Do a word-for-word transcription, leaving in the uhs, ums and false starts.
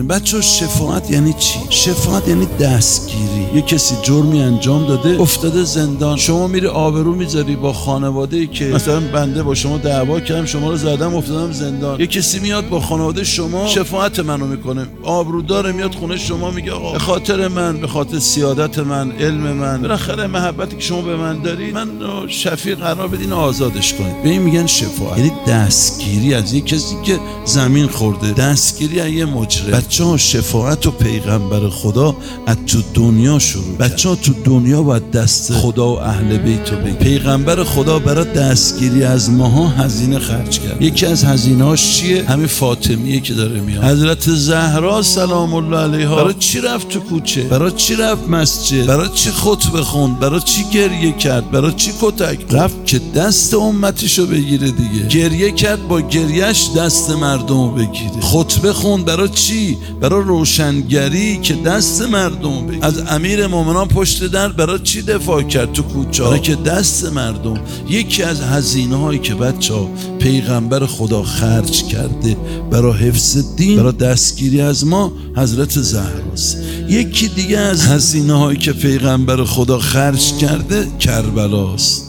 بچه شفاعت یعنی چی؟ شفاعت یعنی دستگیری. یه کسی جرمی انجام داده افتاده زندان، شما میری آبرو میذاری با خانواده‌ای که مثلا بنده با شما دعوا کردم، شما رو زدم افتادم زندان، یه کسی میاد با خانواده شما شفاعت منو میکنه، آبرو داره، میاد خونه شما میگه آقا به خاطر من، به خاطر سیادت من، علم من، بالاخره محبتی که شما به من دارید، من شفیع قرار بدین آزادش کنید. به این میگن شفاعت، یعنی دستگیری از یک کسی که زمین خورده، دستگیری از یه مجرم. بچه‌ها شفاعت و پیغمبر خدا از تو دنیا شروع. بچه‌ها تو دنیا باید دست خدا و اهل بیت رو بگیر. پیغمبر خدا برای دستگیری از ماها هزینه خرج کرد. یکی از هزینه‌هاش چیه؟ همین فاطمیه که داره میاد. حضرت زهرا سلام الله علیها برای چی رفت تو کوچه؟ برای چی رفت مسجد؟ برای چی خطبه خوند؟ برای چی گریه کرد؟ برای چی کتک رفت؟ که دست امتیشو بگیره دیگه. گریه کرد، با گریهش دست مردمو بگیره. خطبه خوند برای چی؟ برای روشنگری که دست مردمو بگیره. از امیر مومنان پشت در برای چی دفاع کرد تو کوچه؟ برای که دست مردم. یکی از هزینه‌هایی که بچه‌ها پیغمبر خدا خرج کرده برای حفظ دین، برای دستگیری از ما، حضرت زهراست. یکی دیگه از هزینه‌هایی که پیغمبر خدا خرج کرده کربلاست.